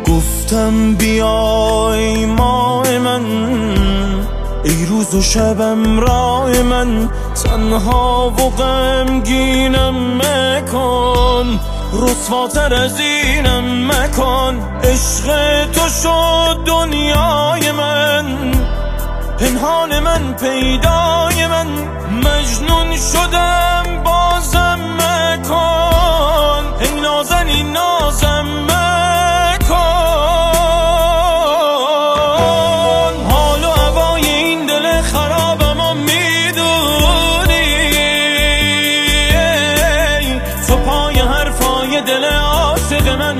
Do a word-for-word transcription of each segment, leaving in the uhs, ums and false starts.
گفتم بیای ماه من، ای روز و شبم راه من، تنها و غمگینم مکن، رسواتر از اینم مکن. عشق تو شد دنیای من، پنهان من پیدای من، مجنون شدم بازم مکن، ای نازنین نازم مکن. حال و هوای این دل خرابم و میدونی، تو پای حرفای دل عاشق من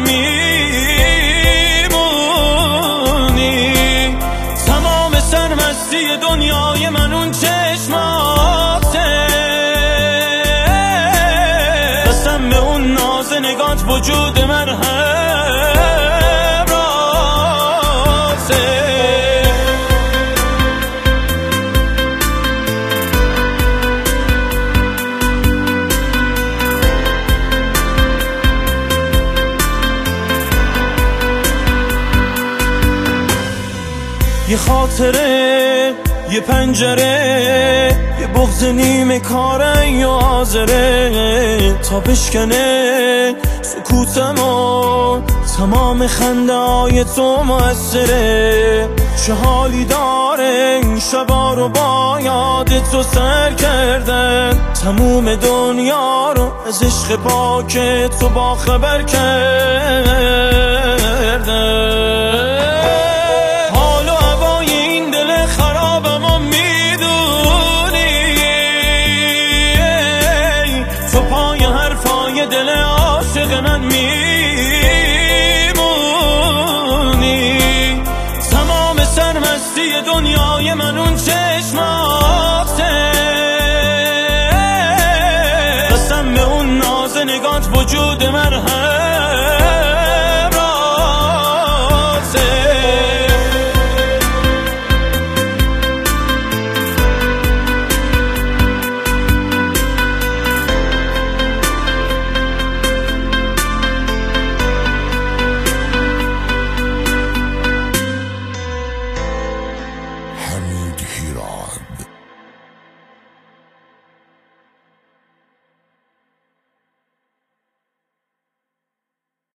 میمونی. تمام سرمستی دنیای من اون چشماته، قسم به اون ناز نگات وجود من همراته. یه خاطره، یه پنجره، یه بغض نیمه کاره یا حاضره تا بشکنه سکوتمو. تمام خنده های تو موثره، چه حالی داره این شبا رو با یاد تو سر کردن. تموم دنیا رو از عشق پاک تو با خبر کردن. دل عاشق من میمونی. تمام سرمستی دنیای من اون چشماته، قسم به اون ناز نگات وجود من هم